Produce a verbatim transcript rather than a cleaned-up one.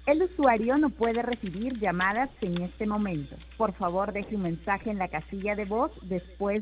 El usuario no puede recibir llamadas en este momento. Por favor, deje un mensaje en la casilla de voz después